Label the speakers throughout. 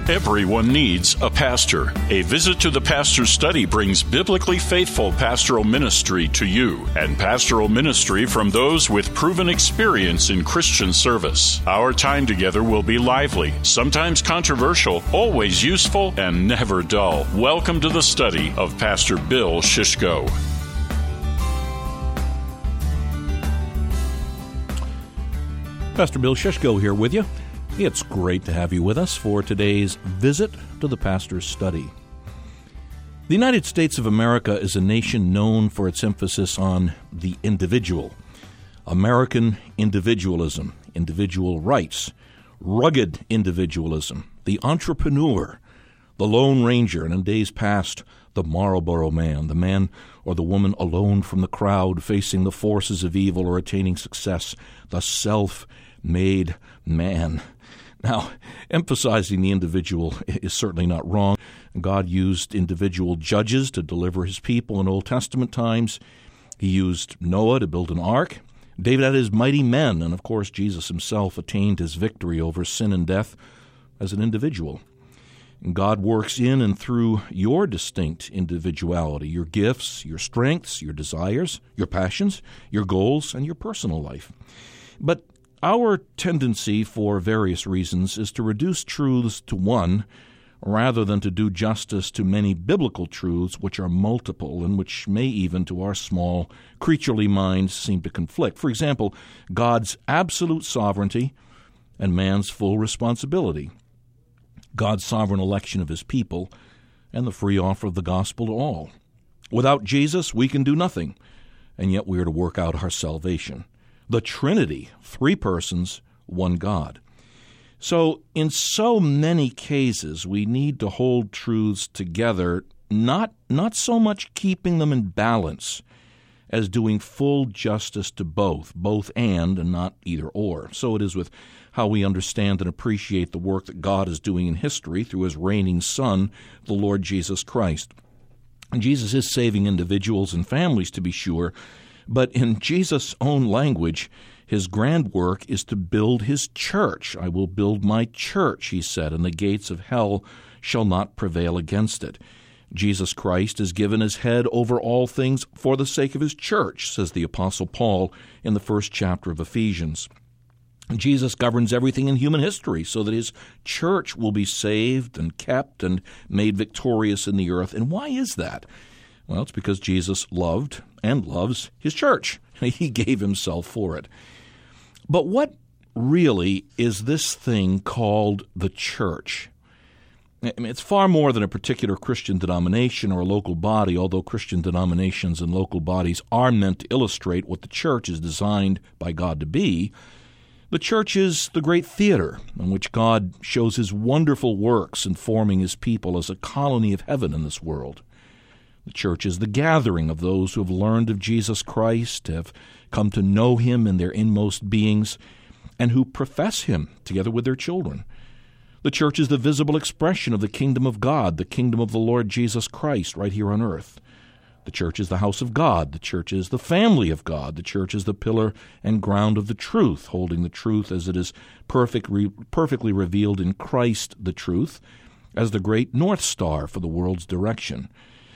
Speaker 1: Everyone needs a pastor. A visit to the Pastor's Study brings biblically faithful pastoral ministry to you, and pastoral ministry from those with proven experience in Christian service. Our time together will be lively, sometimes controversial, always useful, and never dull. Welcome to the study of Pastor Bill Shishko.
Speaker 2: Pastor Bill Shishko here with you. It's great to have you with us for today's visit to the Pastor's Study. The United States of America is a nation known for its emphasis on the individual. American individualism, individual rights, rugged individualism, the entrepreneur, the Lone Ranger, and in days past, the Marlboro Man, the man or the woman alone from the crowd facing the forces of evil or attaining success, the self-made man. Now, emphasizing the individual is certainly not wrong. God used individual judges to deliver his people in Old Testament times. He used Noah to build an ark. David had his mighty men, and of course Jesus himself attained his victory over sin and death as an individual. And God works in and through your distinct individuality, your gifts, your strengths, your desires, your passions, your goals, and your personal life. But our tendency, for various reasons, is to reduce truths to one rather than to do justice to many biblical truths which are multiple and which may even, to our small, creaturely minds, seem to conflict. For example, God's absolute sovereignty and man's full responsibility, God's sovereign election of his people, and the free offer of the gospel to all. Without Jesus, we can do nothing, and yet we are to work out our salvation. The Trinity, three persons, one God. So in so many cases, we need to hold truths together, not so much keeping them in balance as doing full justice to both and not either or. So it is with how we understand and appreciate the work that God is doing in history through his reigning Son, the Lord Jesus Christ. And Jesus is saving individuals and families, to be sure, but in Jesus' own language, his grand work is to build his church. I will build my church, he said, and the gates of hell shall not prevail against it. Jesus Christ is given his head over all things for the sake of his church, says the Apostle Paul in the first chapter of Ephesians. Jesus governs everything in human history so that his church will be saved and kept and made victorious in the earth. And why is that? Well, it's because Jesus loved and loves his church. He gave himself for it. But what really is this thing called the church? I mean, it's far more than a particular Christian denomination or a local body, although Christian denominations and local bodies are meant to illustrate what the church is designed by God to be. The church is the great theater in which God shows his wonderful works in forming his people as a colony of heaven in this world. The church is the gathering of those who have learned of Jesus Christ, have come to know him in their inmost beings, and who profess him together with their children. The church is the visible expression of the kingdom of God, the kingdom of the Lord Jesus Christ right here on earth. The church is the house of God. The church is the family of God. The church is the pillar and ground of the truth, holding the truth as it is perfectly revealed in Christ the truth, as the great North Star for the world's direction.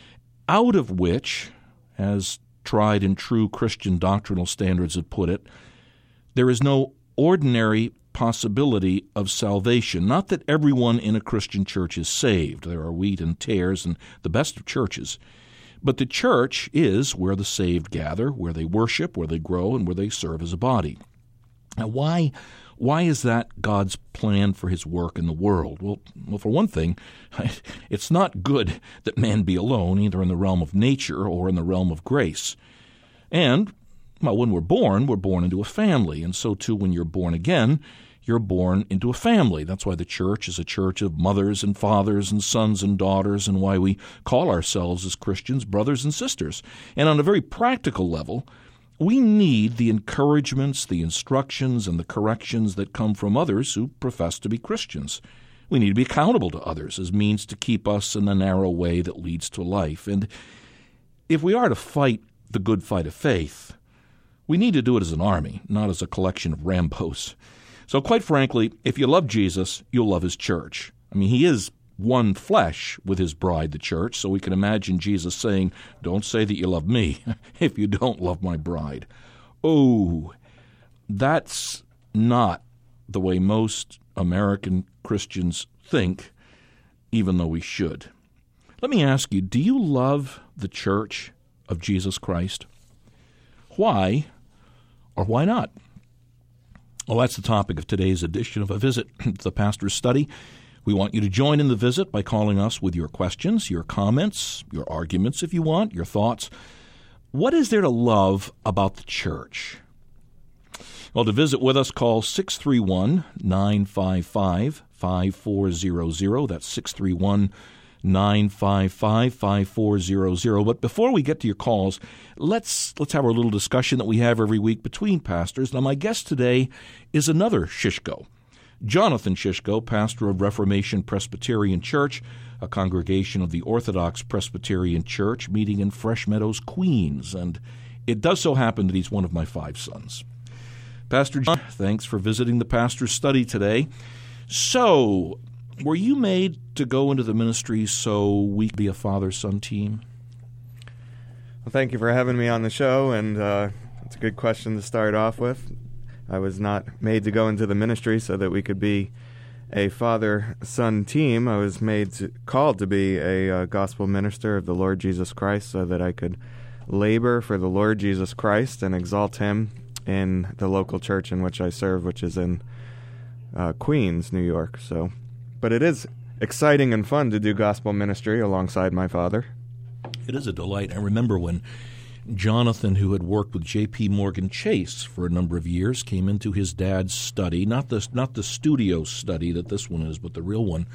Speaker 2: Out of which, as tried and true Christian doctrinal standards have put it, there is no ordinary possibility of salvation. Not that everyone in a Christian church is saved. There are wheat and tares and the best of churches. But the church is where the saved gather, where they worship, where they grow, and where they serve as a body. Now, why is that God's plan for his work in the world? Well, for one thing, it's not good that man be alone, either in the realm of nature or in the realm of grace. And, well, when we're born into a family, and so too when you're born again, you're born into a family. That's why the church is a church of mothers and fathers and sons and daughters, and why we call ourselves as Christians brothers and sisters. And on a very practical level, we need the encouragements, the instructions, and the corrections that come from others who profess to be Christians. We need to be accountable to others as means to keep us in the narrow way that leads to life. And if we are to fight the good fight of faith, we need to do it as an army, not as a collection of Rambos. So quite frankly, if you love Jesus, you'll love his church. I mean, he is one flesh with his bride, the church, so we can imagine Jesus saying, don't say that you love me if you don't love my bride. Oh, that's not the way most American Christians think, even though we should. Let me ask you, do you love the church of Jesus Christ? Why or why not? Well, that's the topic of today's edition of A Visit to the Pastor's Study. We want you to join in the visit by calling us with your questions, your comments, your arguments if you want, your thoughts. What is there to love about the church? Well, to visit with us, call 631-955-5400. That's 631-955-5400. But before we get to your calls, let's have our little discussion that we have every week between pastors. Now, my guest today is another Shishko. Jonathan Shishko, pastor of Reformation Presbyterian Church, a congregation of the Orthodox Presbyterian Church meeting in Fresh Meadows, Queens. And it does so happen that he's one of my 5 sons. Pastor John, thanks for visiting the Pastor's Study today. So, were you made to go into the ministry so we could be a father-son team?
Speaker 3: Well, thank you for having me on the show, and it's a good question to start off with. I was not made to go into the ministry so that we could be a father-son team. I was called to be a gospel minister of the Lord Jesus Christ so that I could labor for the Lord Jesus Christ and exalt him in the local church in which I serve, which is in Queens, New York. But it is exciting and fun to do gospel ministry alongside my father.
Speaker 2: It is a delight. I remember when Jonathan, who had worked with J.P. Morgan Chase for a number of years, came into his dad's study, not the studio study that this one is, but the real one.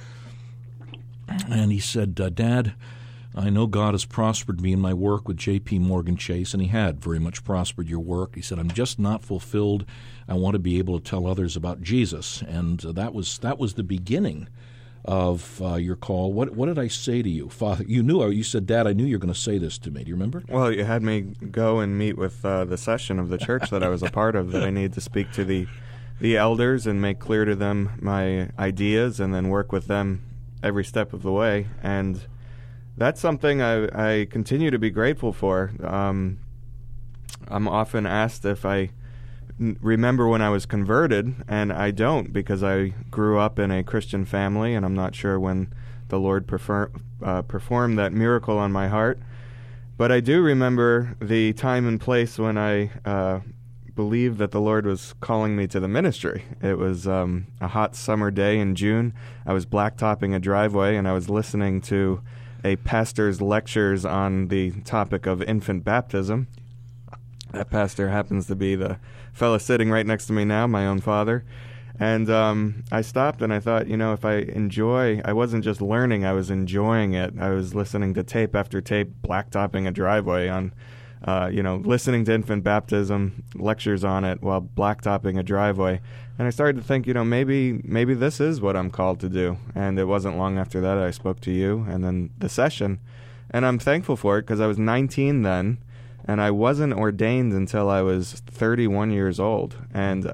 Speaker 2: And he said, Dad, I know God has prospered me in my work with J.P. Morgan Chase, and he had very much prospered your work. He said, I'm just not fulfilled. I want to be able to tell others about Jesus. And that was the beginning of your call. What did I say to you? Father, you said, Dad, I knew you were going to say this to me. Do you remember?
Speaker 3: Well, you had me go and meet with the session of the church that I was a part of, that I needed to speak to the elders and make clear to them my ideas and then work with them every step of the way. And that's something I continue to be grateful for. I'm often asked if I remember when I was converted, and I don't, because I grew up in a Christian family, and I'm not sure when the Lord performed that miracle on my heart. But I do remember the time and place when I believed that the Lord was calling me to the ministry. It was a hot summer day in June. I was blacktopping a driveway, and I was listening to a pastor's lectures on the topic of infant baptism. That pastor happens to be the fellow sitting right next to me now, my own father. And I stopped and I thought, if I wasn't just learning, I was enjoying it. I was listening to tape after tape, blacktopping a driveway on, listening to infant baptism, lectures on it while blacktopping a driveway. And I started to think, maybe this is what I'm called to do. And it wasn't long after that I spoke to you and then the session. And I'm thankful for it because I was 19 then. And I wasn't ordained until I was 31 years old. And,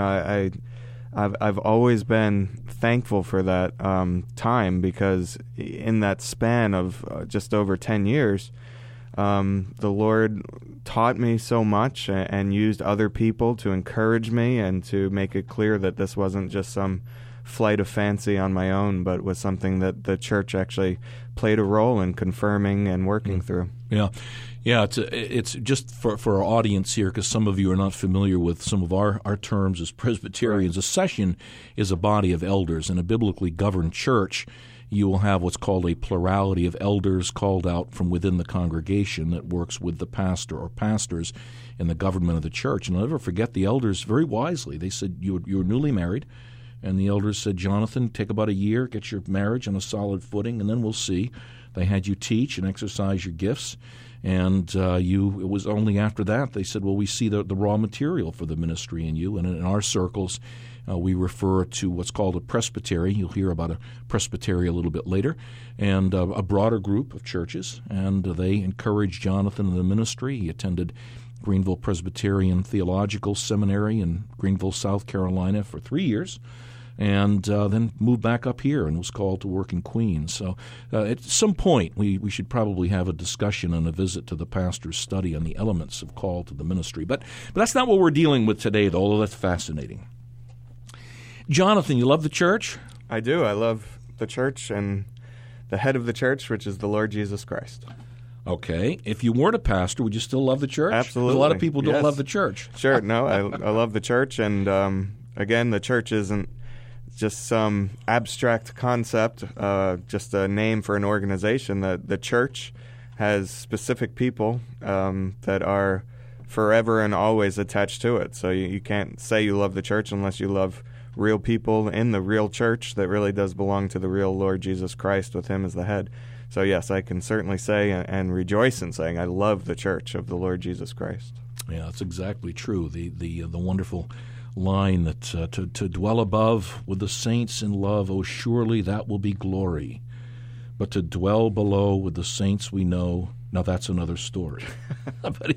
Speaker 3: I've always been thankful for that time, because in that span of just over 10 years, the Lord taught me so much and used other people to encourage me and to make it clear that this wasn't just some flight of fancy on my own, but was something that the church actually played a role in confirming and working through.
Speaker 2: Yeah, it's just for our audience here, because some of you are not familiar with some of our terms as Presbyterians. Right. A session is a body of elders. In a biblically governed church, you will have what's called a plurality of elders called out from within the congregation that works with the pastor or pastors in the government of the church. And I'll never forget the elders very wisely. They said, you were newly married, and the elders said, Jonathan, take about a year, get your marriage on a solid footing, and then we'll see. They had you teach and exercise your gifts. And it was only after that they said, well, we see the raw material for the ministry in you. And in our circles, we refer to what's called a presbytery. You'll hear about a presbytery a little bit later, and a broader group of churches. And they encouraged Jonathan in the ministry. He attended Greenville Presbyterian Theological Seminary in Greenville, South Carolina for 3 years. and then moved back up here and was called to work in Queens. So at some point, we should probably have a discussion and a visit to the pastor's study on the elements of call to the ministry. But that's not what we're dealing with today, though, although that's fascinating. Jonathan, you love the church?
Speaker 3: I do. I love the church and the head of the church, which is the Lord Jesus Christ.
Speaker 2: Okay. If you weren't a pastor, would you still love the church?
Speaker 3: Absolutely.
Speaker 2: 'Cause a lot of people don't
Speaker 3: Yes.
Speaker 2: love the church.
Speaker 3: Sure. No, I love the church. And again, the church isn't just some abstract concept, just a name for an organization. The church has specific people that are forever and always attached to it. So you can't say you love the church unless you love real people in the real church that really does belong to the real Lord Jesus Christ with him as the head. So yes, I can certainly say and rejoice in saying I love the church of the Lord Jesus Christ.
Speaker 2: Yeah, that's exactly true. The wonderful line that to dwell above with the saints in love, oh surely that will be glory. But to dwell below with the saints we know, now that's another story. But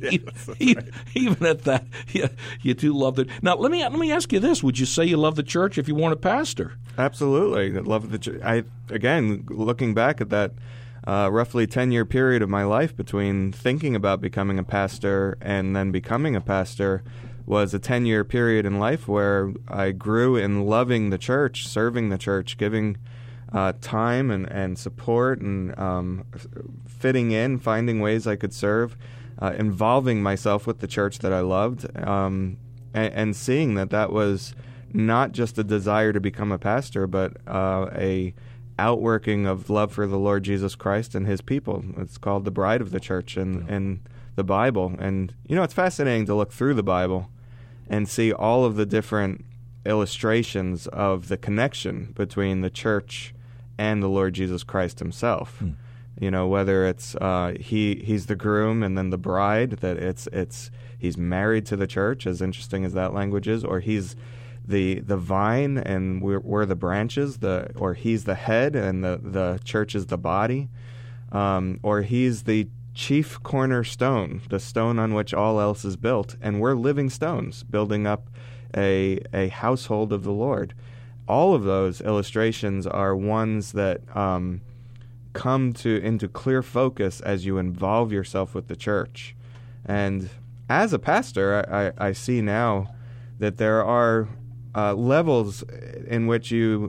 Speaker 2: even at that, you do love it. Now let me ask you this: would you say you love the church if you weren't a pastor?
Speaker 3: Absolutely, I love the church. Again, looking back at that roughly 10-year period of my life between thinking about becoming a pastor and then becoming a pastor, was a 10-year period in life where I grew in loving the church, serving the church, giving time and support and fitting in, finding ways I could serve, involving myself with the church that I loved, and seeing that was not just a desire to become a pastor, but a outworking of love for the Lord Jesus Christ and his people. It's called the bride of the church in the Bible. And, it's fascinating to look through the Bible and see all of the different illustrations of the connection between the church and the Lord Jesus Christ himself. Whether it's he's the groom and then the bride, that he's married to the church, as interesting as that language is, or he's the vine and we're the branches, or he's the head and the church is the body, or he's the chief cornerstone, the stone on which all else is built, and we're living stones building up a household of the Lord. All of those illustrations are ones that come into clear focus as you involve yourself with the church. And as a pastor, I see now that there are levels in which you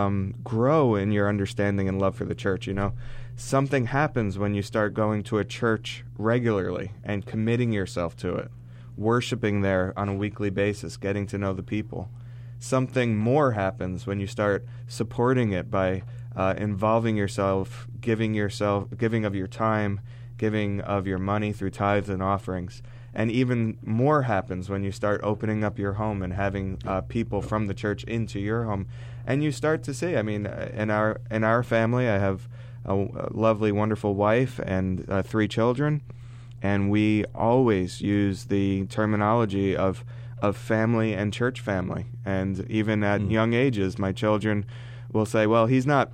Speaker 3: grow in your understanding and love for the church. Something happens when you start going to a church regularly and committing yourself to it, worshiping there on a weekly basis, getting to know the people. Something more happens when you start supporting it by involving yourself, giving of your time, giving of your money through tithes and offerings. And even more happens when you start opening up your home and having people from the church into your home. And you start to see, in our family, I have a lovely, wonderful wife and 3 children, and we always use the terminology of family and church family. And even at young ages, my children will say, well, he's not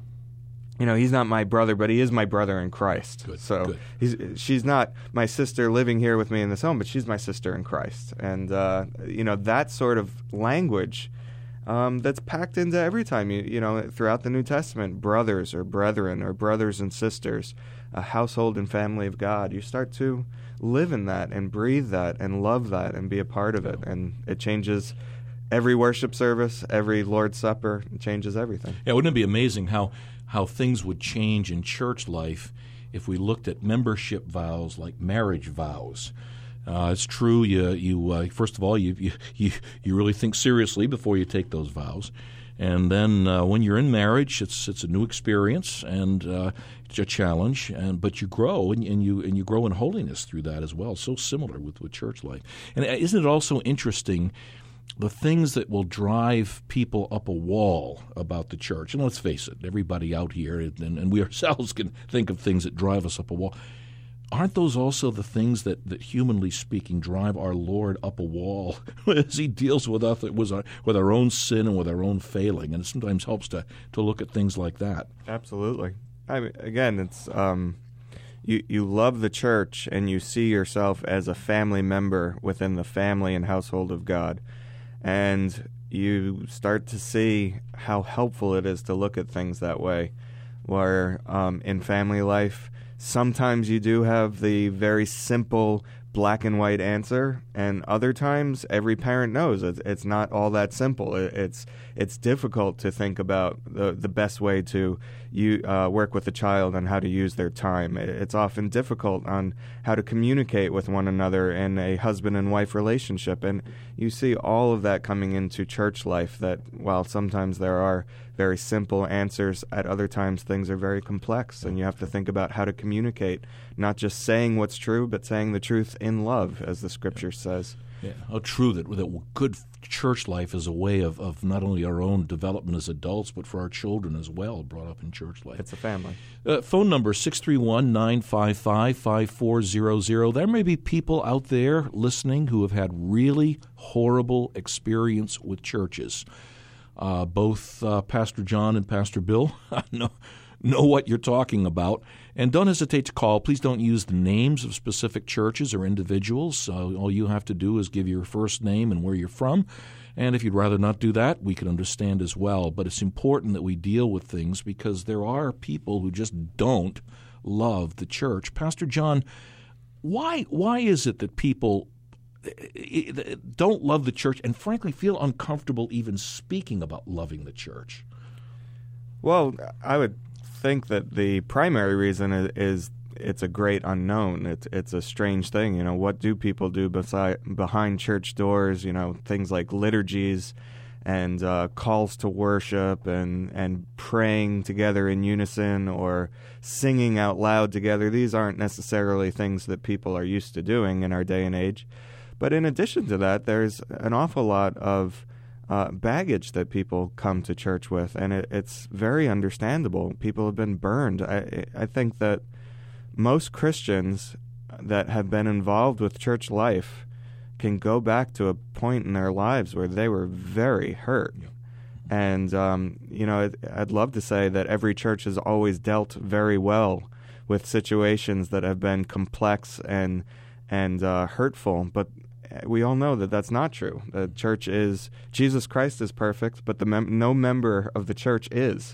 Speaker 3: my brother, but he is my brother in Christ. Good. She's not my sister living here with me in this home, but she's my sister in Christ. And, that sort of language that's packed into every time, throughout the New Testament, brothers or brethren or brothers and sisters, a household and family of God. You start to live in that and breathe that and love that and be a part of it. And it changes every worship service, every Lord's Supper. It changes everything.
Speaker 2: Yeah, wouldn't it be amazing how things would change in church life if we looked at membership vows like marriage vows? It's true. You first of all, you really think seriously before you take those vows, and then when you're in marriage, it's a new experience and it's a challenge. But you grow and you grow in holiness through that as well. So similar with church life. And isn't it also interesting the things that will drive people up a wall about the church? And let's face it, everybody out here and we ourselves can think of things that drive us up a wall. Aren't those also the things that humanly speaking, drive our Lord up a wall as he deals with us with our own sin and with our own failing? And it sometimes helps to look at things like that.
Speaker 3: Absolutely. Again, it's you love the church and you see yourself as a family member within the family and household of God. And you start to see how helpful it is to look at things that way, where in family life, sometimes you do have the very simple black and white answer, and other times every parent knows it's not all that simple. It's difficult to think about the best way to work with a child on how to use their time. It's often difficult on how to communicate with one another in a husband and wife relationship, and you see all of that coming into church life, that while sometimes there are very simple answers, at other times things are very complex, and you have to think about how to communicate, not just saying what's true, but saying the truth in love, as the Scripture says.
Speaker 2: Yeah, how true that good church life is a way of not only our own development as adults, but for our children as well, brought up in church life.
Speaker 3: It's a family.
Speaker 2: Phone number 631-955-5400. There may be people out there listening who have had really horrible experience with churches. Both Pastor John and Pastor Bill know what you're talking about. And don't hesitate to call. Please don't use the names of specific churches or individuals. All you have to do is give your first name and where you're from. And if you'd rather not do that, we can understand as well. But it's important that we deal with things because there are people who just don't love the church. Pastor John, why is it that people don't love the church and frankly feel uncomfortable even speaking about loving the church? Well,
Speaker 3: I would think that the primary reason is it's a great unknown. It's a strange thing. You know, what do people do behind church doors? You know, things like liturgies and calls to worship and praying together in unison or singing out loud together. These aren't necessarily things that people are used to doing in our day and age. But in addition to that, there's an awful lot of baggage that people come to church with, and it's very understandable. People have been burned. I think that most Christians that have been involved with church life can go back to a point in their lives where they were very hurt. Yeah. And, I'd love to say that every church has always dealt very well with situations that have been complex and hurtful, but we all know that that's not true. The church is, Jesus Christ is perfect, but no member of the church is.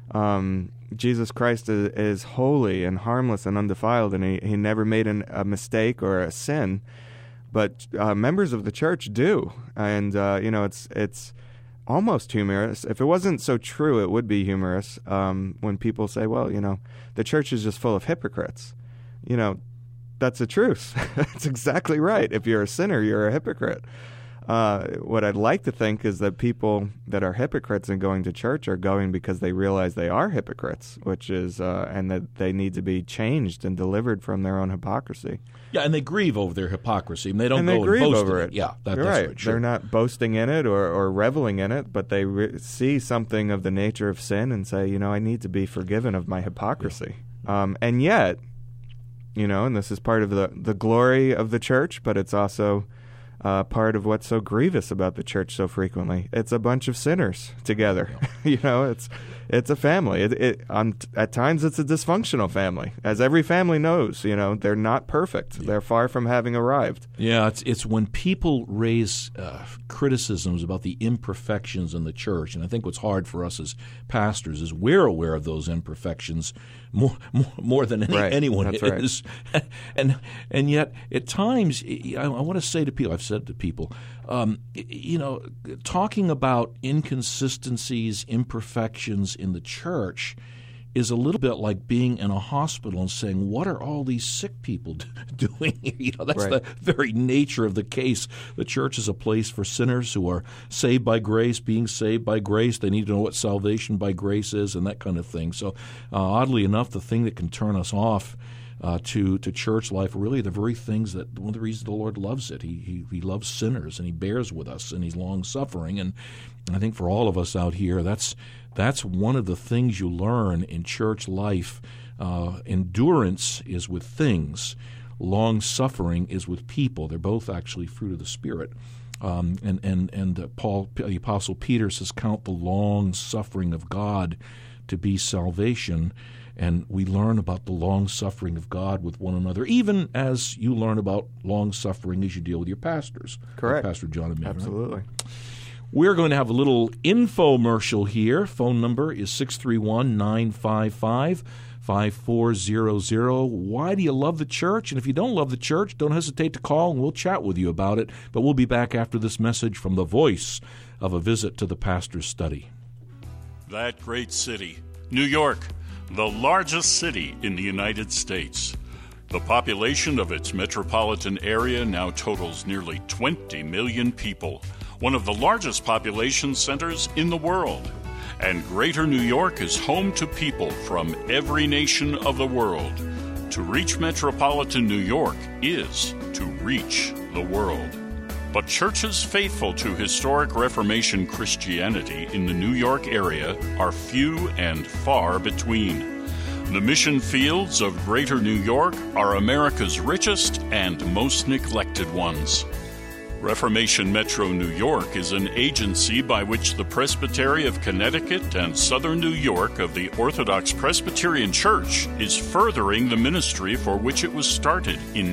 Speaker 3: Jesus Christ is holy and harmless and undefiled, and he never made a mistake or a sin, but members of the church do. And, it's almost humorous. If it wasn't so true, it would be humorous when people say, well, the church is just full of hypocrites. That's the truth. That's exactly right. If you're a sinner, you're a hypocrite. What I'd like to think is that people that are hypocrites and going to church are going because they realize they are hypocrites, which is, and that they need to be changed and delivered from their own hypocrisy.
Speaker 2: Yeah, and they grieve over their hypocrisy. And they don't
Speaker 3: go
Speaker 2: and boast
Speaker 3: over
Speaker 2: in it. Yeah, that's
Speaker 3: right.
Speaker 2: right. Sure.
Speaker 3: They're not boasting in it or reveling in it, but they see something of the nature of sin and say, I need to be forgiven of my hypocrisy. Yeah. And yet, and this is part of the glory of the church, but it's also part of what's so grievous about the church so frequently. It's a bunch of sinners together. Yeah. It's a family. At times it's a dysfunctional family, as every family knows. They're not perfect. Yeah. They're far from having arrived.
Speaker 2: Yeah, it's when people raise criticisms about the imperfections in the church, and I think what's hard for us as pastors is we're aware of those imperfections more than anyone is. Right. And yet at times I want to say to people, I've said to people, talking about inconsistencies, imperfections in the church is a little bit like being in a hospital and saying, what are all these sick people doing here? That's right. The very nature of the case. The church is a place for sinners who are saved by grace, being saved by grace. They need to know what salvation by grace is and that kind of thing. So oddly enough, the thing that can turn us off to church life are really the very things that one of the reasons the Lord loves it. He loves sinners and he bears with us and he's long-suffering. And I think for all of us out here, that's one of the things you learn in church life. Endurance is with things. Long-suffering is with people. They're both actually fruit of the Spirit. And Paul, the Apostle Peter says, count the long-suffering of God to be salvation. And we learn about the long-suffering of God with one another, even as you learn about long-suffering as you deal with your pastors.
Speaker 3: Correct.
Speaker 2: Like Pastor John and me.
Speaker 3: Absolutely.
Speaker 2: Right? We're going to have a little infomercial here. Phone number is 631-955-5400. Why do you love the church? And if you don't love the church, don't hesitate to call, and we'll chat with you about it. But we'll be back after this message from the voice of a visit to the pastor's study.
Speaker 1: That great city, New York, the largest city in the United States. The population of its metropolitan area now totals nearly 20 million people, one of the largest population centers in the world. And Greater New York is home to people from every nation of the world. To reach metropolitan New York is to reach the world. But churches faithful to historic Reformation Christianity in the New York area are few and far between. The mission fields of Greater New York are America's richest and most neglected ones. Reformation Metro New York is an agency by which the Presbytery of Connecticut and Southern New York of the Orthodox Presbyterian Church is furthering the ministry for which it was started in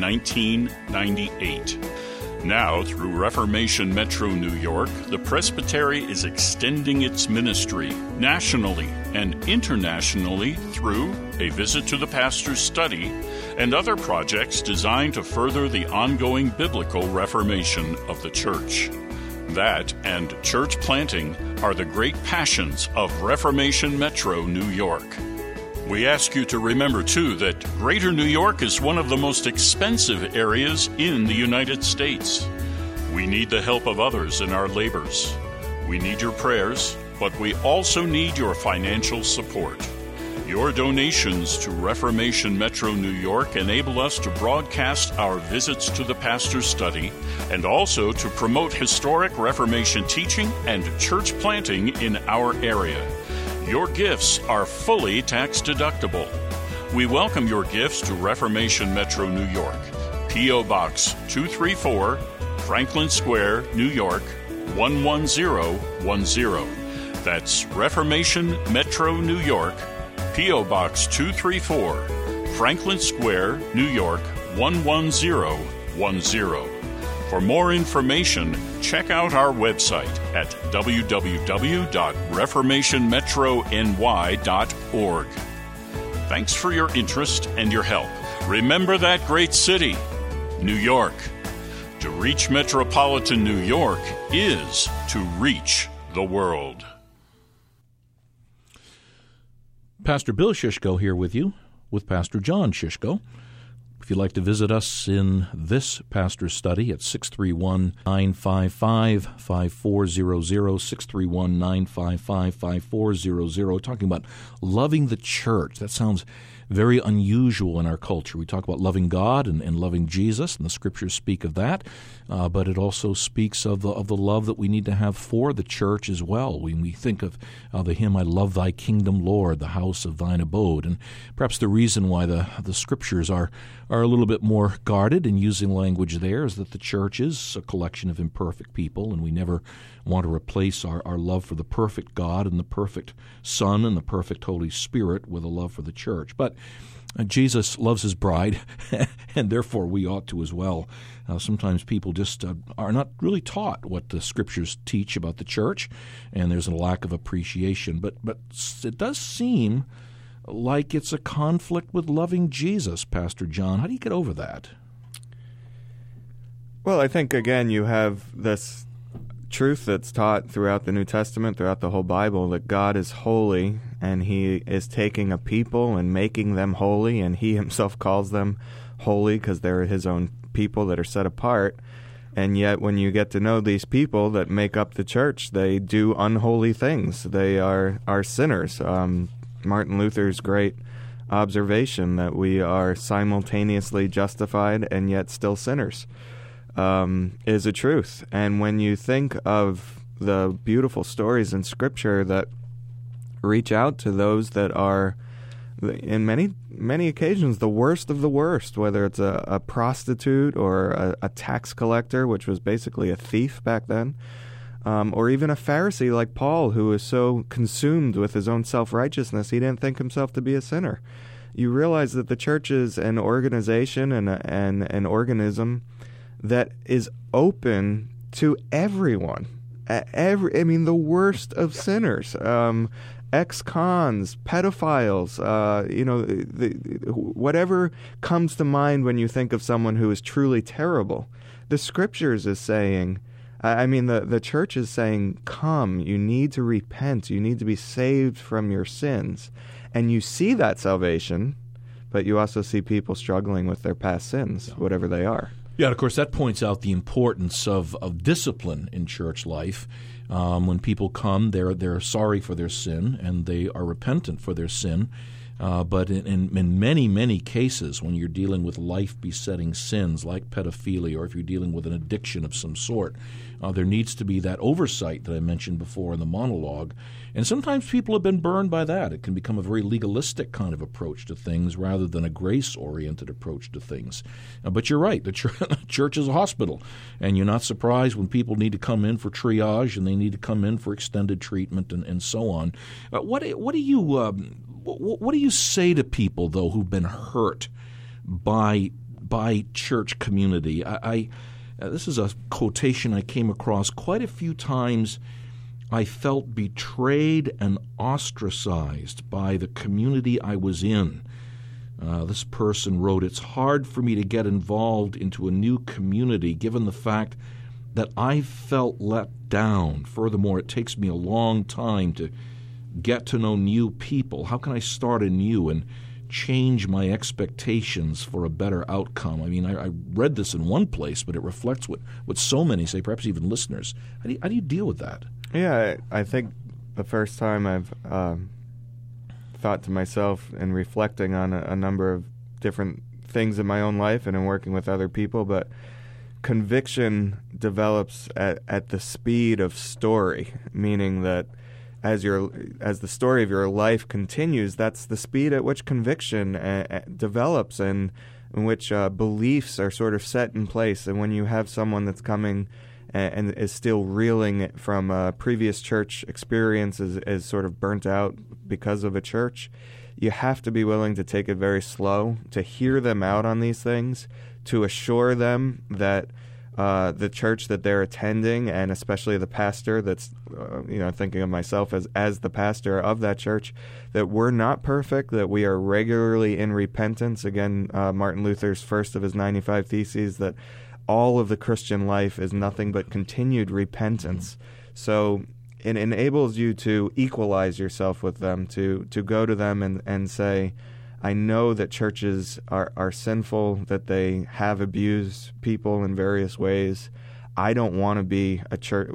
Speaker 1: 1998. Now, through Reformation Metro New York, the Presbytery is extending its ministry nationally and internationally through a visit to the pastor's study and other projects designed to further the ongoing biblical reformation of the church. That and church planting are the great passions of Reformation Metro New York. We ask you to remember, too, that Greater New York is one of the most expensive areas in the United States. We need the help of others in our labors. We need your prayers, but we also need your financial support. Your donations to Reformation Metro New York enable us to broadcast our visits to the pastor's study and also to promote historic Reformation teaching and church planting in our area. Your gifts are fully tax-deductible. We welcome your gifts to Reformation Metro New York, P.O. Box 234, Franklin Square, New York, 11010. That's Reformation Metro New York, P.O. Box 234, Franklin Square, New York, 11010. For more information, check out our website at www.reformationmetrony.org. Thanks for your interest and your help. Remember that great city, New York. To reach metropolitan New York is to reach the world.
Speaker 2: Pastor Bill Shishko here with you, with Pastor John Shishko. If you'd like to visit us in this pastor's study at 631-955-5400, 631-955-5400, talking about loving the church. That sounds very unusual in our culture. We talk about loving God and loving Jesus, and the Scriptures speak of that, but it also speaks of the love that we need to have for the church as well. When we think of the hymn, I love thy kingdom, Lord, the house of thine abode. And perhaps the reason why the Scriptures are a little bit more guarded in using language there is that the church is a collection of imperfect people, and we never want to replace our love for the perfect God and the perfect Son and the perfect Holy Spirit with a love for the church. But Jesus loves his bride, and therefore we ought to as well. Sometimes people just are not really taught what the Scriptures teach about the church, and there's a lack of appreciation. But it does seem like it's a conflict with loving Jesus, Pastor John. How do you get over that?
Speaker 3: Well, I think, again, you have this truth that's taught throughout the New Testament, throughout the whole Bible, that God is holy, and he is taking a people and making them holy, and he himself calls them holy because they're his own people that are set apart. And yet when you get to know these people that make up the church, they do unholy things. They are sinners. Martin Luther's great observation that we are simultaneously justified and yet still sinners is a truth. And when you think of the beautiful stories in Scripture that reach out to those that are, in many occasions, the worst of the worst, whether it's a prostitute or a tax collector, which was basically a thief back then, or even a Pharisee like Paul, who was so consumed with his own self-righteousness, he didn't think himself to be a sinner. You realize that the church is an organization and an organism that is open to everyone. The worst of sinners, ex-cons, pedophiles, whatever comes to mind when you think of someone who is truly terrible. The Scriptures is saying, the church is saying, come, you need to repent, you need to be saved from your sins. And you see that salvation, but you also see people struggling with their past sins, whatever they are.
Speaker 2: Yeah, of course, that points out the importance of discipline in church life. When people come, they're sorry for their sin, and they are repentant for their sin. But in many, many cases, when you're dealing with life-besetting sins like pedophilia, or if you're dealing with an addiction of some sort, there needs to be that oversight that I mentioned before in the monologue. And sometimes people have been burned by that. It can become a very legalistic kind of approach to things rather than a grace-oriented approach to things. But you're right. The church is a hospital, and you're not surprised when people need to come in for triage and they need to come in for extended treatment and so on. What do you say to people, though, who've been hurt by church community? This is a quotation I came across quite a few times. I felt betrayed and ostracized by the community I was in. This person wrote, "It's hard for me to get involved into a new community given the fact that I felt let down. Furthermore, it takes me a long time to get to know new people. How can I start anew and change my expectations for a better outcome?" I read this in one place, but it reflects what so many say, perhaps even listeners. How do you deal with that?
Speaker 3: Yeah, I think the first time I've thought to myself and reflecting on a number of different things in my own life and in working with other people, but conviction develops at the speed of story, meaning that as the story of your life continues, that's the speed at which conviction develops and in which beliefs are sort of set in place. And when you have someone that's coming and is still reeling from a previous church experience, is sort of burnt out because of a church, you have to be willing to take it very slow, to hear them out on these things, to assure them that the church that they're attending, and especially the pastor that's, thinking of myself as the pastor of that church, that we're not perfect, that we are regularly in repentance. Again, Martin Luther's first of his 95 Theses, that all of the Christian life is nothing but continued repentance. So it enables you to equalize yourself with them, to go to them and say, I know that churches are sinful, that they have abused people in various ways. I don't want to be a church.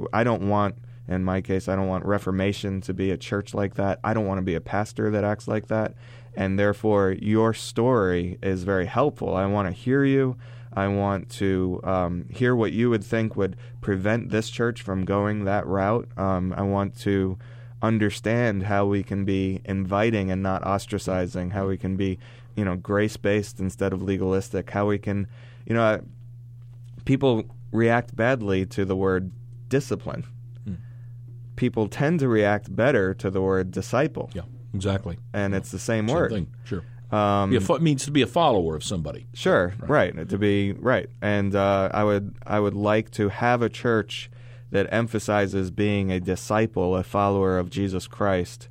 Speaker 3: In my case, I don't want Reformation to be a church like that. I don't want to be a pastor that acts like that. And therefore, your story is very helpful. I want to hear you. I want to hear what you would think would prevent this church from going that route. I want to understand how we can be inviting and not ostracizing, how we can be, grace-based instead of legalistic, how we can, people react badly to the word discipline. People tend to react better to the word disciple.
Speaker 2: Yeah, exactly.
Speaker 3: And it's the same word.
Speaker 2: Thing. Sure. It means to be a follower of somebody.
Speaker 3: Sure, right. To be right. And I would like to have a church that emphasizes being a disciple, a follower of Jesus Christ,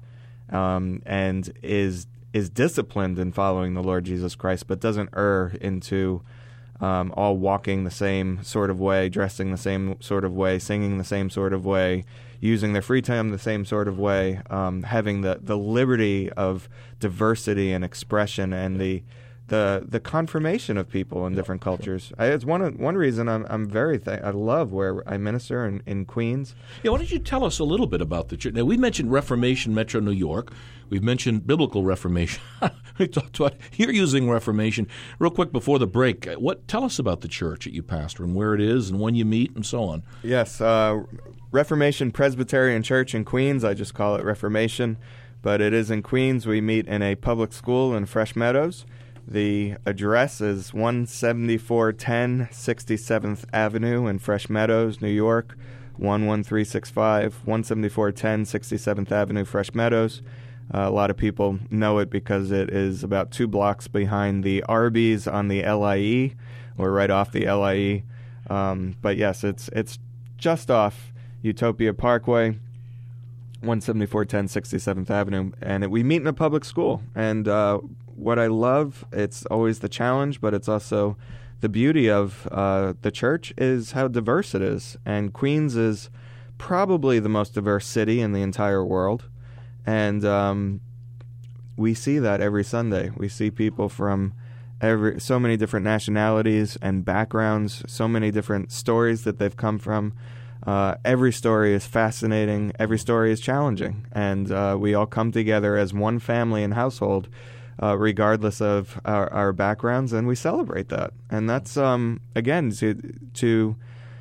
Speaker 3: and is disciplined in following the Lord Jesus Christ, but doesn't err into all walking the same sort of way, dressing the same sort of way, singing the same sort of way, using their free time the same sort of way, having the liberty of diversity and expression and the confirmation of people in different cultures. It's one reason I'm I love where I minister in Queens.
Speaker 2: Yeah, why don't you tell us a little bit about the church? Now, we mentioned Reformation Metro New York. We've mentioned Biblical Reformation. We talked about you're using Reformation. Real quick before the break, tell us about the church that you pastor and where it is and when you meet and so on.
Speaker 3: Yes, Reformation Presbyterian Church in Queens. I just call it Reformation, but it is in Queens. We meet in a public school in Fresh Meadows. The address is 17410 67th Avenue in Fresh Meadows, New York, 11365, 17410 67th Avenue, Fresh Meadows. A lot of people know it because it is about 2 blocks behind the Arby's on the LIE, or right off the LIE. But yes, it's just off Utopia Parkway, 17410 67th Avenue, and we meet in a public school. And what I love, it's always the challenge, but it's also the beauty of the church is how diverse it is. And Queens is probably the most diverse city in the entire world. And we see that every Sunday. We see people from so many different nationalities and backgrounds, so many different stories that they've come from. Every story is fascinating. Every story is challenging. And we all come together as one family and household, regardless of our backgrounds, and we celebrate that. And that's, again, to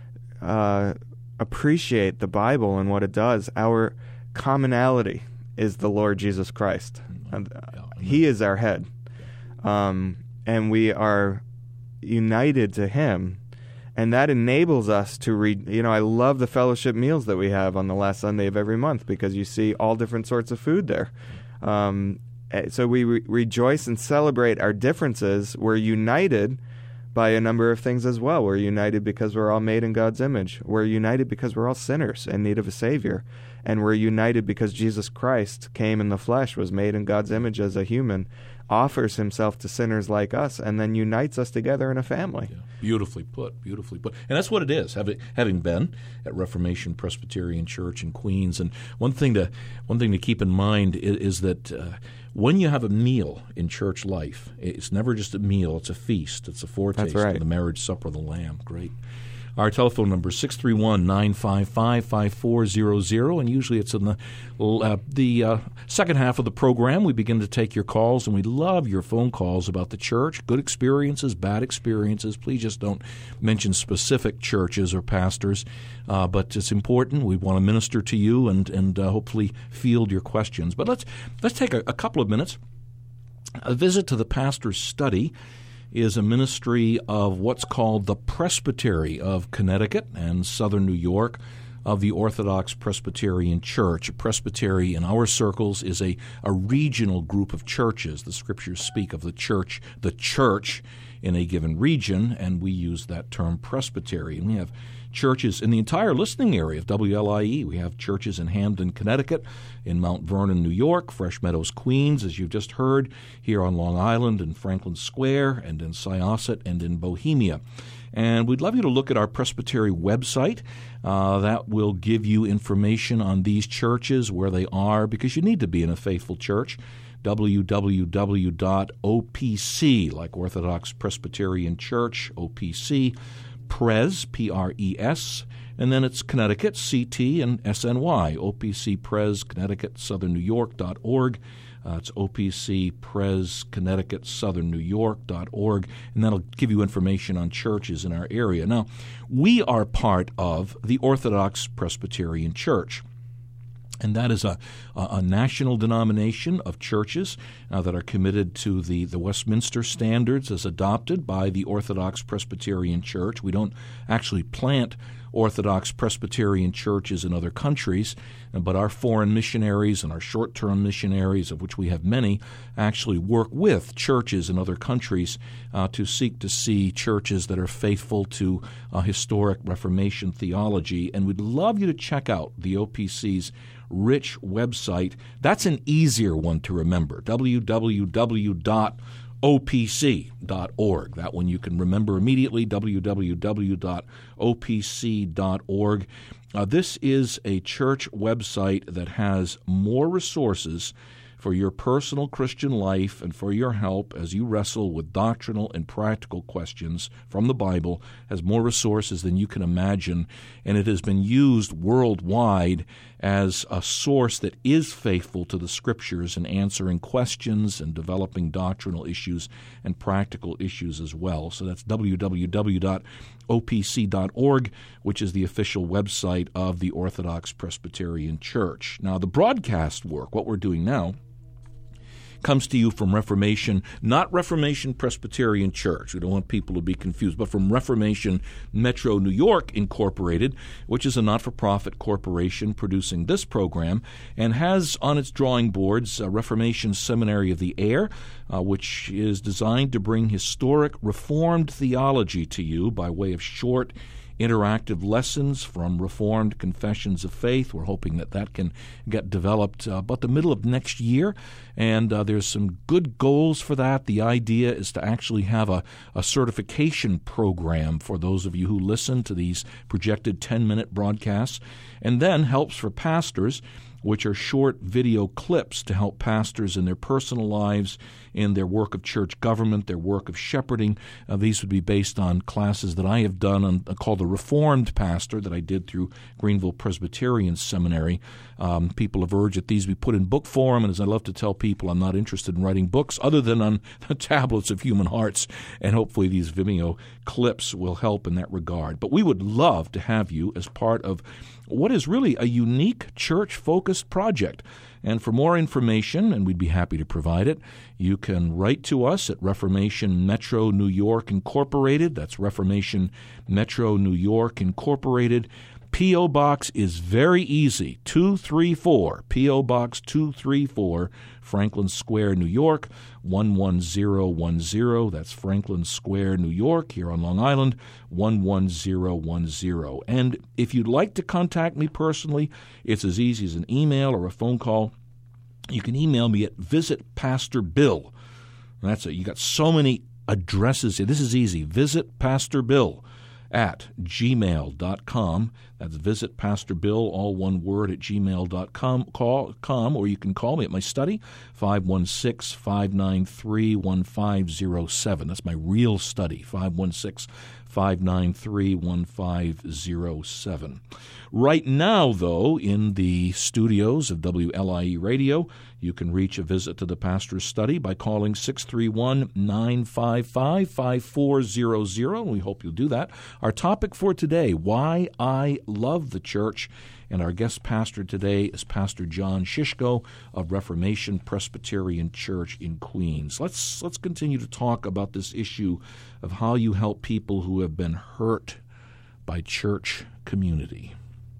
Speaker 3: appreciate the Bible and what it does. Our commonality is the Lord Jesus Christ. He is our head. And we are united to Him. And that enables us to I love the fellowship meals that we have on the last Sunday of every month, because you see all different sorts of food there. So we rejoice and celebrate our differences. We're united by a number of things as well. We're united because we're all made in God's image. We're united because we're all sinners in need of a Savior. And we're united because Jesus Christ came in the flesh, was made in God's image as a human, offers Himself to sinners like us, and then unites us together in a family.
Speaker 2: Yeah. Beautifully put, beautifully put. And that's what it is, having been at Reformation Presbyterian Church in Queens. And one thing to keep in mind is that when you have a meal in church life, it's never just a meal, it's a feast. It's a foretaste of the marriage supper of the Lamb. Great. Our telephone number is 631-955-5400, and usually it's in the second half of the program. We begin to take your calls, and we love your phone calls about the church, good experiences, bad experiences. Please just don't mention specific churches or pastors, but it's important. We want to minister to you and hopefully field your questions. But let's take a couple of minutes. A visit to the pastor's study is a ministry of what's called the Presbytery of Connecticut and Southern New York of the Orthodox Presbyterian Church. A presbytery in our circles is a regional group of churches. The Scriptures speak of the church in a given region, and we use that term presbytery. And we have churches in the entire listening area of WLIE. We have churches in Hamden, Connecticut, in Mount Vernon, New York, Fresh Meadows, Queens, as you've just heard, here on Long Island, in Franklin Square, and in Syosset, and in Bohemia. And we'd love you to look at our Presbytery website. That will give you information on these churches, where they are, because you need to be in a faithful church. www.opc, like Orthodox Presbyterian Church, OPC, Pres, P-R-E-S, and then it's Connecticut, C-T, and S-N-Y, OPC Pres, Connecticut, SouthernNewYork.org. It's OPC Pres, Connecticut, SouthernNewYork.org, and that'll give you information on churches in our area. Now, we are part of the Orthodox Presbyterian Church. And that is a national denomination of churches that are committed to the Westminster standards as adopted by the Orthodox Presbyterian Church. We don't actually plant Orthodox Presbyterian churches in other countries, but our foreign missionaries and our short-term missionaries, of which we have many, actually work with churches in other countries to seek to see churches that are faithful to historic Reformation theology. And we'd love you to check out the OPC's rich website. That's an easier one to remember, www.opc.org. That one you can remember immediately, www.opc.org. This is a church website that has more resources for your personal Christian life and for your help as you wrestle with doctrinal and practical questions from the Bible, has more resources than you can imagine, and it has been used worldwide as a source that is faithful to the Scriptures in answering questions and developing doctrinal issues and practical issues as well. So that's www.opc.org, which is the official website of the Orthodox Presbyterian Church. Now, the broadcast work, what we're doing now, comes to you from Reformation, not Reformation Presbyterian Church. We don't want people to be confused, but from Reformation Metro New York Incorporated, which is a not-for-profit corporation producing this program, and has on its drawing boards Reformation Seminary of the Air, which is designed to bring historic Reformed theology to you by way of short, interactive lessons from Reformed confessions of faith. We're hoping that can get developed about the middle of next year, and there's some good goals for that. The idea is to actually have a certification program for those of you who listen to these projected 10-minute broadcasts, and then helps for pastors, which are short video clips to help pastors in their personal lives, in their work of church government, their work of shepherding. These would be based on classes that I have done called the Reformed Pastor that I did through Greenville Presbyterian Seminary. People have urged that these be put in book form, and as I love to tell people, I'm not interested in writing books other than on the tablets of human hearts, and hopefully these Vimeo clips will help in that regard. But we would love to have you as part of what is really a unique church-focused project. And for more information, and we'd be happy to provide it, you can write to us at Reformation Metro New York Incorporated. That's Reformation Metro New York Incorporated. P.O. Box is very easy, 234, P.O. Box 234, Franklin Square, New York, 11010. That's Franklin Square, New York, here on Long Island, 11010. And if you'd like to contact me personally, it's as easy as an email or a phone call. You can email me at visitpastorbill. That's it. You got so many addresses here. This is easy. Visitpastorbill at gmail.com. That's visitpastorbill, all one word, at gmail.com. Or you can call me at my study, 516-593-1507. That's my real study, 516-593-1507. Right now, though, in the studios of WLIE Radio, you can reach a visit to the Pastor's Study by calling 631-955-5400, and we hope you'll do that. Our topic for today, Why I Love the Church, and our guest pastor today is Pastor John Shishko of Reformation Presbyterian Church in Queens. Let's continue to talk about this issue of how you help people who have been hurt by church community.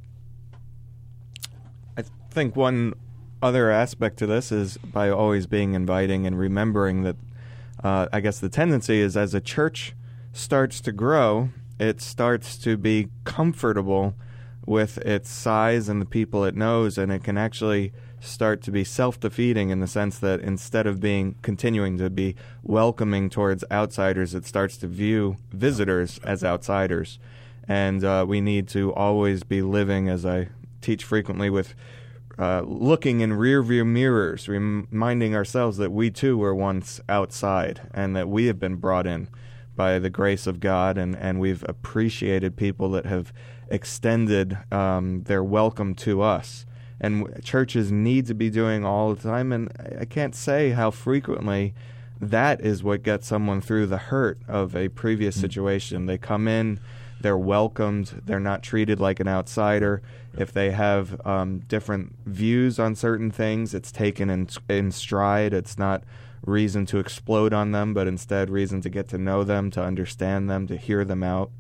Speaker 3: I think one other aspect to this is by always being inviting and remembering that I guess the tendency is as a church starts to grow, it starts to be comfortable with its size and the people it knows, and it can actually start to be self-defeating in the sense that instead of continuing to be welcoming towards outsiders, it starts to view visitors as outsiders. And we need to always be living, as I teach frequently, with looking in rearview mirrors, reminding ourselves that we too were once outside and that we have been brought in by the grace of God, and we've appreciated people that have extended their welcome to us. And churches need to be doing all the time, and I can't say how frequently that is what gets someone through the hurt of a previous situation. They come in, they're welcomed, they're not treated like an outsider. If they have different views on certain things, it's taken in stride. It's not reason to explode on them, but instead reason to get to know them, to understand them, to hear them out.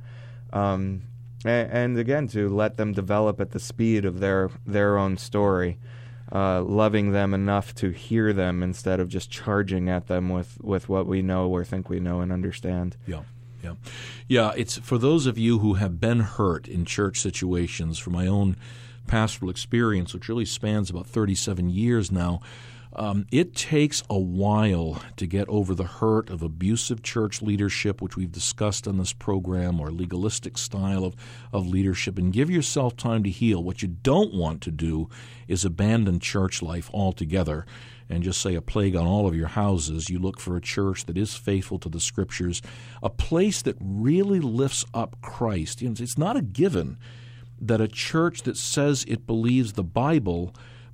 Speaker 3: And again, to let them develop at the speed of their own story, loving them enough to hear them instead of just charging at them with what we know or think we know and understand.
Speaker 2: Yeah, it's for those of you who have been hurt in church situations, from my own pastoral experience, which really spans about 37 years now, it takes a while to get over the hurt of abusive church leadership, which we've discussed on this program, or legalistic style of leadership, and give yourself time to heal. What you don't want to do is abandon church life altogether and just say a plague on all of your houses. You look for a church that is faithful to the Scriptures, a place that really lifts up Christ. It's not a given that a church that says it believes the Bible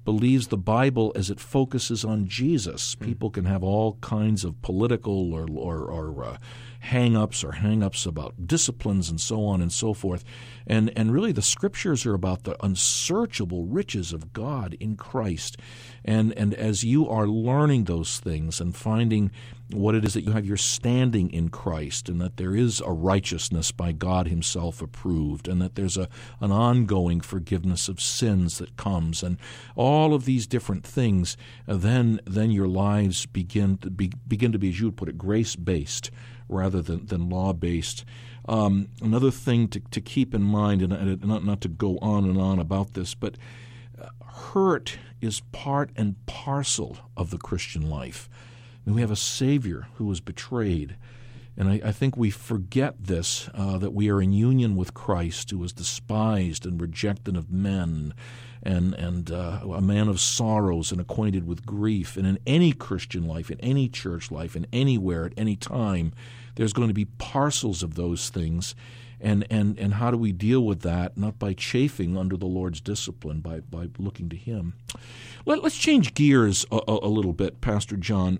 Speaker 2: as it focuses on Jesus. People can have all kinds of political or hang-ups or hang-ups about disciplines and so on and so forth. And really the Scriptures are about the unsearchable riches of God in Christ. And as you are learning those things and finding what it is that you have your standing in Christ, and that there is a righteousness by God Himself approved, and that there's an ongoing forgiveness of sins that comes, and all of these different things, then your lives begin to be, as you would put it, grace-based rather than law-based. Another thing to keep in mind, and not to go on and on about this, but hurt is part and parcel of the Christian life. And we have a Savior who was betrayed. And I think we forget this, that we are in union with Christ, who was despised and rejected of men, and a man of sorrows and acquainted with grief. And in any Christian life, in any church life, in anywhere, at any time, there's going to be parcels of those things. And how do we deal with that? Not by chafing under the Lord's discipline, by looking to Him. Let's change gears a little bit, Pastor John.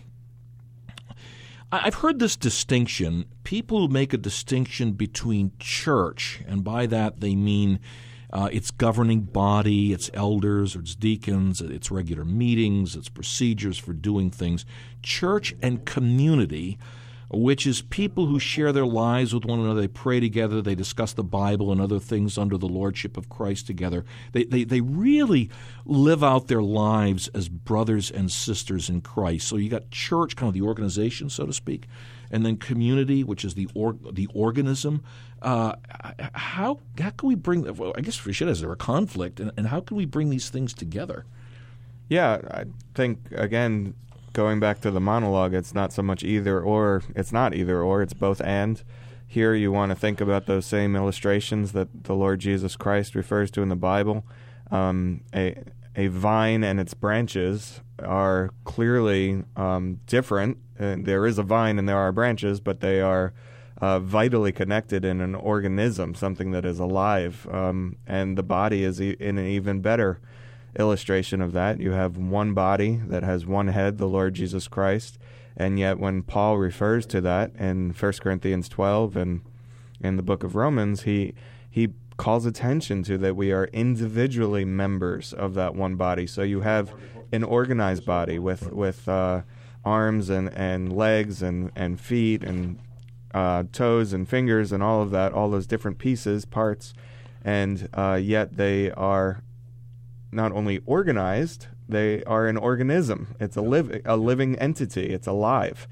Speaker 2: I've heard this distinction. People make a distinction between church, and by that they mean its governing body, its elders, or its deacons, its regular meetings, its procedures for doing things. Church and community, which is people who share their lives with one another. They pray together. They discuss the Bible and other things under the lordship of Christ together. They really live out their lives as brothers and sisters in Christ. So you got church, kind of the organization, so to speak, and then community, which is the organism. How can we bring? Well, I guess we should. Is there a conflict, and how can we bring these things together?
Speaker 3: Yeah, I think again, going back to the monologue, it's not so much either or. It's not either or. It's both and. Here you want to think about those same illustrations that the Lord Jesus Christ refers to in the Bible. A vine and its branches are clearly different. There is a vine and there are branches, but they are vitally connected in an organism, something that is alive. And the body is in an even better illustration of that. You have one body that has one head, the Lord Jesus Christ, and yet when Paul refers to that in 1 Corinthians 12 and in the book of Romans, he calls attention to that we are individually members of that one body. So you have an organized body with arms and legs and feet and toes and fingers and all of that, all those different pieces, parts, and yet they are not only organized, they are an organism. It's a living entity. It's alive.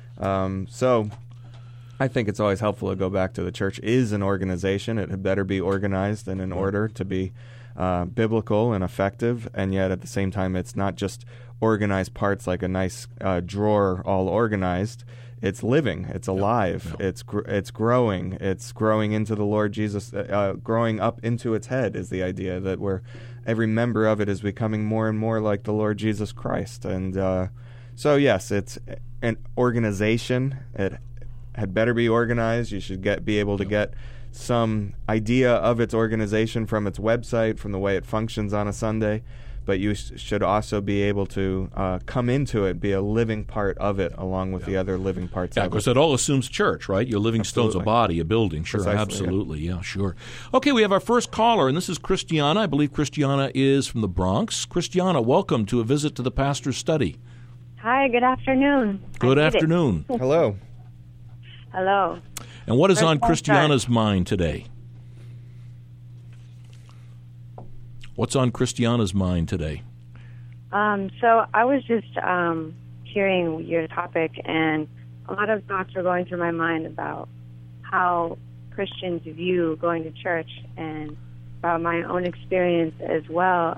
Speaker 3: So I think it's always helpful to go back to the church is an organization. It had better be organized and in order to be biblical and effective, and yet at the same time it's not just organized parts like a nice drawer all organized. It's living. It's alive. It's growing. It's growing into the Lord Jesus. Growing up into its head is the idea that every member of it is becoming more and more like the Lord Jesus Christ. And so, yes, it's an organization. It had better be organized. You should be able to get some idea of its organization from its website, from the way it functions on a Sunday. But you should also be able to come into it, be a living part of it, along with the other living parts of it.
Speaker 2: Yeah, because it all assumes church, right? Your living stone's a body, a building. Sure,
Speaker 3: precisely,
Speaker 2: absolutely. Yeah, sure. Okay, we have our first caller, and this is Christiana. I believe Christiana is from the Bronx. Christiana, welcome to A Visit to the Pastor's Study.
Speaker 4: Hi, good afternoon.
Speaker 2: Good afternoon.
Speaker 3: Hello.
Speaker 4: Hello.
Speaker 2: And what is on Christiana's mind today? What's on Christiana's mind today?
Speaker 4: So I was just hearing your topic, and a lot of thoughts were going through my mind about how Christians view going to church and about my own experience as well.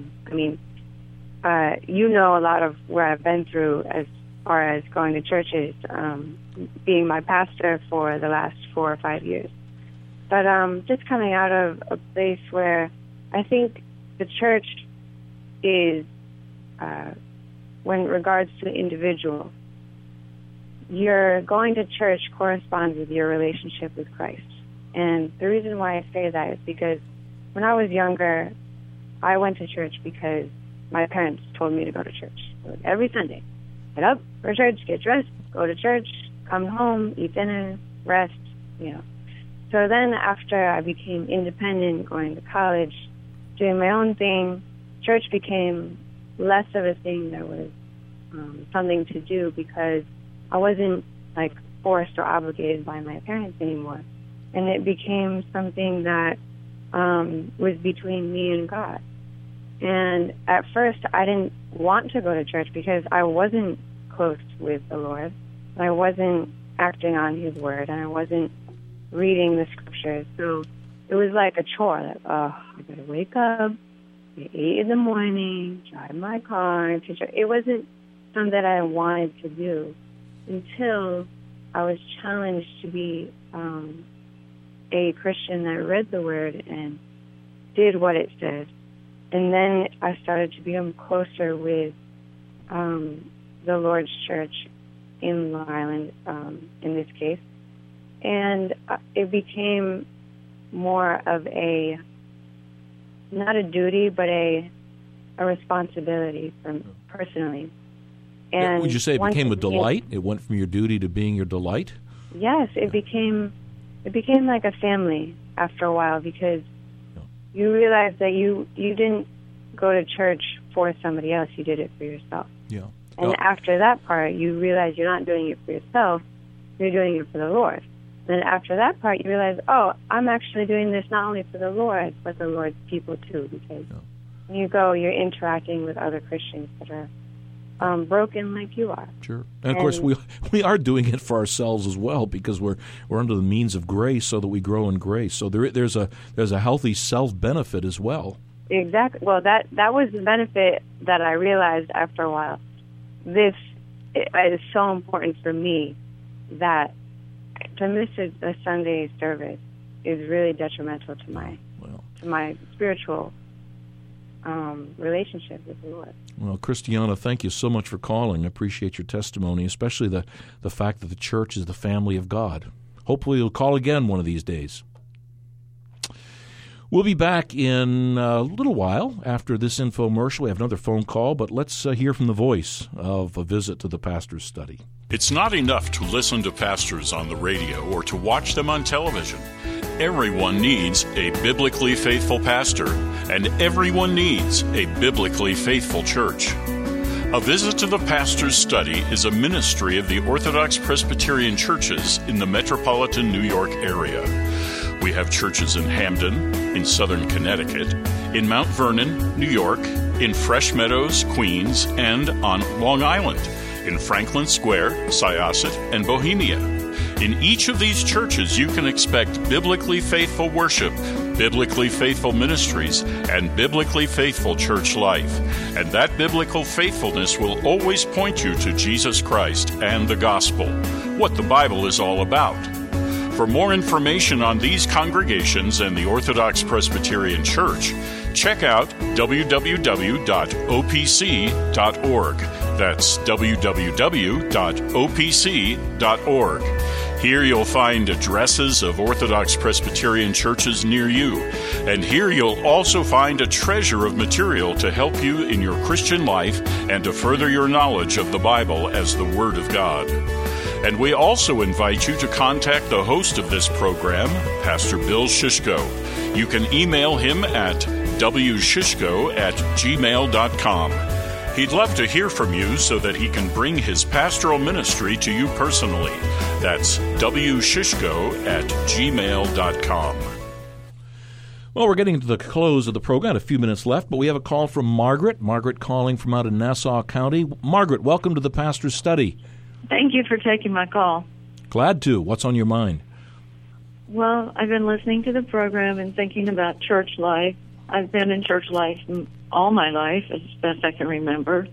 Speaker 4: You know a lot of where I've been through as far as going to churches, being my pastor for the last 4 or 5 years. But just coming out of a place where I think the church is, when it regards to the individual, your going to church corresponds with your relationship with Christ. And the reason why I say that is because when I was younger, I went to church because my parents told me to go to church. So every Sunday, get up for church, get dressed, go to church, come home, eat dinner, rest, So then after I became independent, going to college, doing my own thing, church became less of a thing that was something to do because I wasn't like forced or obligated by my parents anymore. And it became something that was between me and God. And at first I didn't want to go to church because I wasn't close with the Lord. I wasn't acting on His Word, and I wasn't reading the Scriptures. So it was like a chore. Like, I got to wake up at 8 in the morning, drive my car to church. It wasn't something that I wanted to do until I was challenged to be a Christian that read the Word and did what it said. And then I started to become closer with the Lord's Church in Long Island, in this case. And it became more of a, not a duty, but a responsibility personally. And
Speaker 2: would you say it became a delight? It went from your duty to being your delight?
Speaker 4: Yes, it became like a family after a while, because you realize that you didn't go to church for somebody else, you did it for yourself.
Speaker 2: Yeah.
Speaker 4: And after that part, you realize you're not doing it for yourself, you're doing it for the Lord. Then after that part, you realize, I'm actually doing this not only for the Lord, but the Lord's people too, because when you go, you're interacting with other Christians that are broken like you are.
Speaker 2: Sure. And of course, we are doing it for ourselves as well, because we're under the means of grace so that we grow in grace. So there's a healthy self-benefit as well.
Speaker 4: Exactly. Well, that was the benefit that I realized after a while. This is so important for me that to miss a Sunday service is really detrimental to my spiritual relationship with the Lord.
Speaker 2: Well, Christiana, thank you so much for calling. I appreciate your testimony, especially the fact that the church is the family of God. Hopefully you'll call again one of these days. We'll be back in a little while after this infomercial. We have another phone call, but let's hear from the voice of a visit to the pastor's study.
Speaker 1: It's not enough to listen to pastors on the radio or to watch them on television. Everyone needs a biblically faithful pastor, and everyone needs a biblically faithful church. A Visit to the Pastor's Study is a ministry of the Orthodox Presbyterian churches in the metropolitan New York area. We have churches in Hamden, in southern Connecticut, in Mount Vernon, New York, in Fresh Meadows, Queens, and on Long Island, in Franklin Square, Syosset, and Bohemia. In each of these churches, you can expect biblically faithful worship, biblically faithful ministries, and biblically faithful church life. And that biblical faithfulness will always point you to Jesus Christ and the gospel, what the Bible is all about. For more information on these congregations and the Orthodox Presbyterian Church, check out www.opc.org. That's www.opc.org. Here you'll find addresses of Orthodox Presbyterian churches near you. And here you'll also find a treasure of material to help you in your Christian life and to further your knowledge of the Bible as the Word of God. And we also invite you to contact the host of this program, Pastor Bill Shishko. You can email him at wshishko@gmail.com. He'd love to hear from you so that he can bring his pastoral ministry to you personally. That's wshishko@gmail.com.
Speaker 2: Well, we're getting to the close of the program. A few minutes left, but we have a call from Margaret. Margaret calling from out in Nassau County. Margaret, welcome to the Pastor's Study.
Speaker 5: Thank you for taking my call.
Speaker 2: Glad to. What's on your mind?
Speaker 5: Well, I've been listening to the program and thinking about church life. I've been in church life all my life, as best I can remember.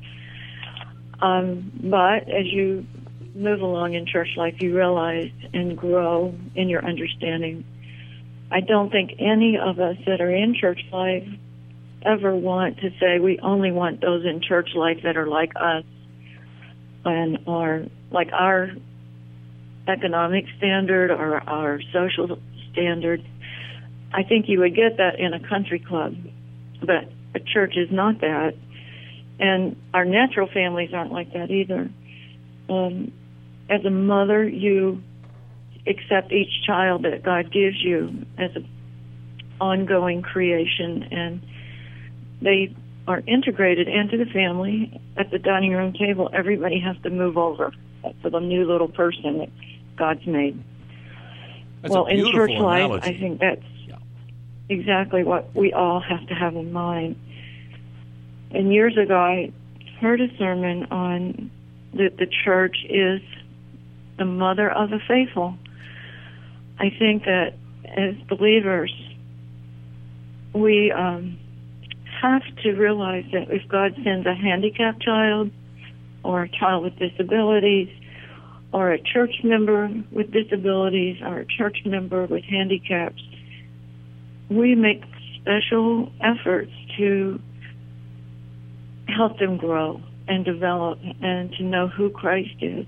Speaker 5: But as you move along in church life, you realize and grow in your understanding. I don't think any of us that are in church life ever want to say we only want those in church life that are like us and are like our economic standard or our social standard. I think you would get that in a country club, but a church is not that. And our natural families aren't like that either. as a mother, you accept each child that God gives you as an ongoing creation, and they are integrated into the family. At the dining room table, everybody has to move over for the new little person that God's made.
Speaker 2: That's
Speaker 5: well,
Speaker 2: a
Speaker 5: in church
Speaker 2: beautiful
Speaker 5: life,
Speaker 2: analogy.
Speaker 5: I think that's exactly what we all have to have in mind. And years ago, I heard a sermon on that the church is the mother of the faithful. I think that as believers, we have to realize that if God sends a handicapped child or a child with disabilities or a church member with disabilities or a church member with handicaps, we make special efforts to help them grow and develop and to know who Christ is.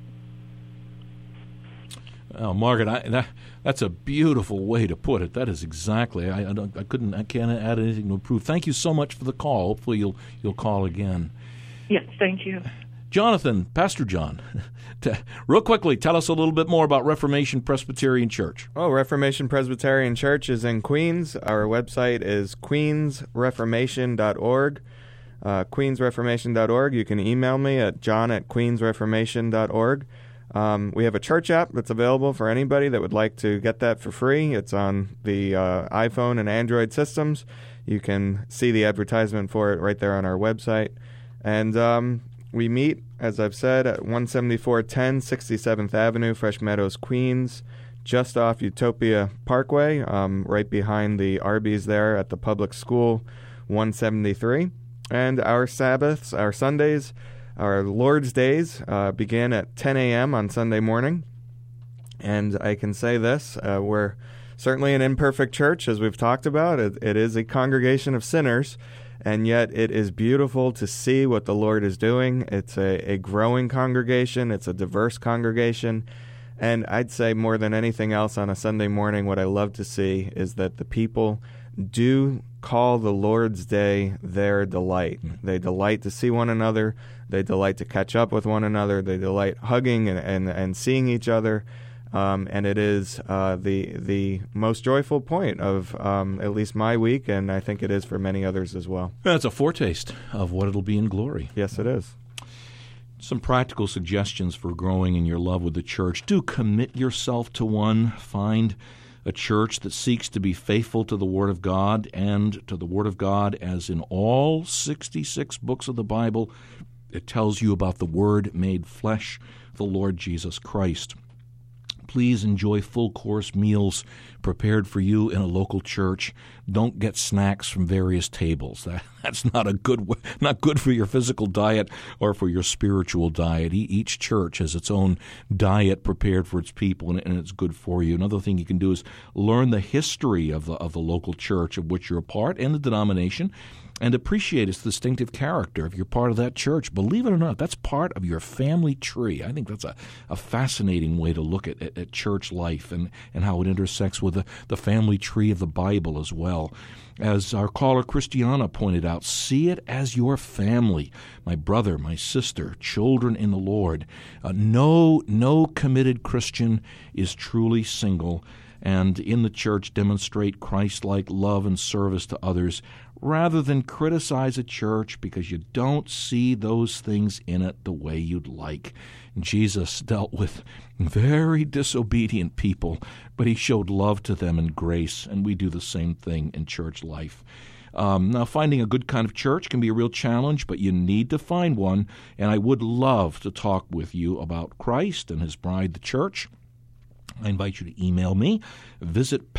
Speaker 2: Oh, Margaret, that's a beautiful way to put it. That is exactly. I can't add anything to improve. Thank you so much for the call. Hopefully you'll call again.
Speaker 5: Yes, thank you.
Speaker 2: Jonathan, Pastor John, real quickly, tell us a little bit more about Reformation Presbyterian Church.
Speaker 3: Oh, Reformation Presbyterian Church is in Queens. Our website is queensreformation.org. queensreformation.org. You can email me at john@queensreformation.org. We have a church app that's available for anybody that would like to get that for free. It's on the iPhone and Android systems. You can see the advertisement for it right there on our website. And we meet, as I've said, at 17410 67th Avenue, Fresh Meadows, Queens, just off Utopia Parkway, right behind the Arby's there at the public school, 173. And our Sabbaths, our Sundays, our Lord's Days begin at 10 a.m. on Sunday morning. And I can say this, we're certainly an imperfect church, as we've talked about. It is a congregation of sinners, and yet it is beautiful to see what the Lord is doing. It's a growing congregation. It's a diverse congregation. And I'd say more than anything else on a Sunday morning, what I love to see is that the people do call the Lord's Day their delight. They delight to see one another. They delight to catch up with one another. They delight hugging and seeing each other. And it is the most joyful point of at least my week, and I think it is for many others as well.
Speaker 2: That's a foretaste of what it'll be in glory.
Speaker 3: Yes, it is.
Speaker 2: Some practical suggestions for growing in your love with the church. Do commit yourself to one. Find a church that seeks to be faithful to the Word of God and to the Word of God as in all 66 books of the Bible. It tells you about the Word made flesh, the Lord Jesus Christ. Please enjoy full-course meals prepared for you in a local church. Don't get snacks from various tables. That's not good for your physical diet or for your spiritual diet. Each church has its own diet prepared for its people, and it's good for you. Another thing you can do is learn the history of the local church of which you're a part and the denomination, and appreciate its distinctive character. If you're part of that church, believe it or not, that's part of your family tree. I think that's a fascinating way to look at church life and how it intersects with the family tree of the Bible as well. As our caller Christiana pointed out, see it as your family, my brother, my sister, children in the Lord. No committed Christian is truly single, and in the church demonstrate Christ-like love and service to others, rather than criticize a church because you don't see those things in it the way you'd like. Jesus dealt with very disobedient people, but he showed love to them and grace, and we do the same thing in church life. Now, finding a good kind of church can be a real challenge, but you need to find one, and I would love to talk with you about Christ and his bride, the church. I invite you to email me. Visit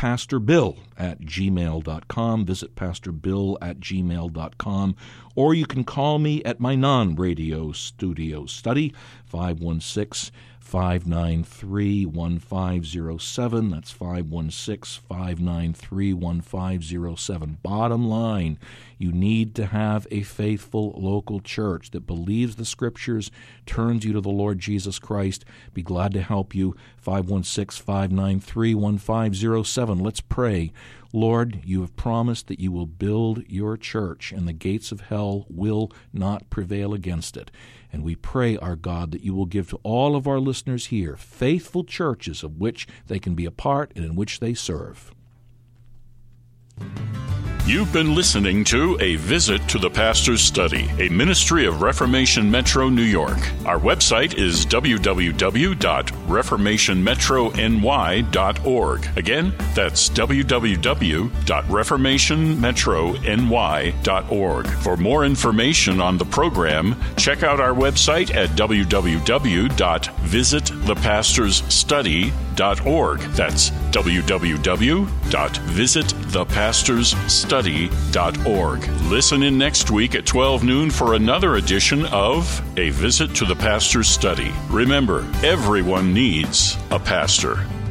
Speaker 2: pastorbill@gmail.com. Visit pastorbill@gmail.com. Or you can call me at my non-radio studio study, 516-593-1507. That's 516-593-1507. Bottom line, you need to have a faithful local church that believes the Scriptures, turns you to the Lord Jesus Christ. Be glad to help you. 516-593-1507. Let's pray. Lord, you have promised that you will build your church, and the gates of hell will not prevail against it. And we pray, our God, that you will give to all of our listeners here faithful churches of which they can be a part and in which they serve.
Speaker 1: You've been listening to A Visit to the Pastor's Study, a ministry of Reformation Metro New York. Our website is www.reformationmetrony.org. Again, that's www.reformationmetrony.org. For more information on the program, check out our website at www.visitthepastorsstudy.org. That's www.visitthepastorsstudy.org. Listen in next week at 12 noon for another edition of A Visit to the Pastor's Study. Remember, everyone needs a pastor.